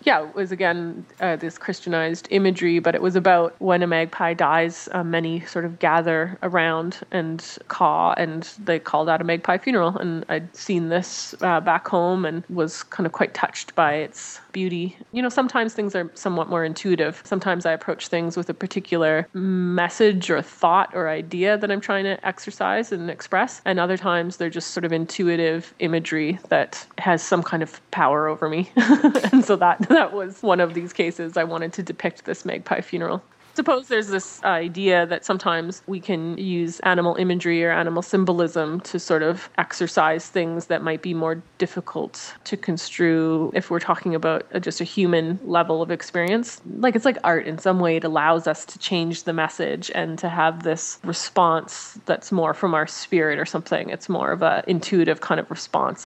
Yeah, it was again this Christianized imagery, but it was about when a magpie dies, many sort of gather around and caw, and they call that a magpie funeral. And I'd seen this back home and was kind of quite touched by its beauty. Sometimes things are somewhat more intuitive. Sometimes I approach things with a particular message or thought or idea that I'm trying to exercise and express. And other times they're just sort of intuitive imagery that has some kind of power over me. And so that was one of these cases. I wanted to depict this magpie funeral. Suppose there's this idea that sometimes we can use animal imagery or animal symbolism to sort of exercise things that might be more difficult to construe if we're talking about just a human level of experience. Like it's like art in some way. It allows us to change the message and to have this response that's more from our spirit or something. It's more of an intuitive kind of response.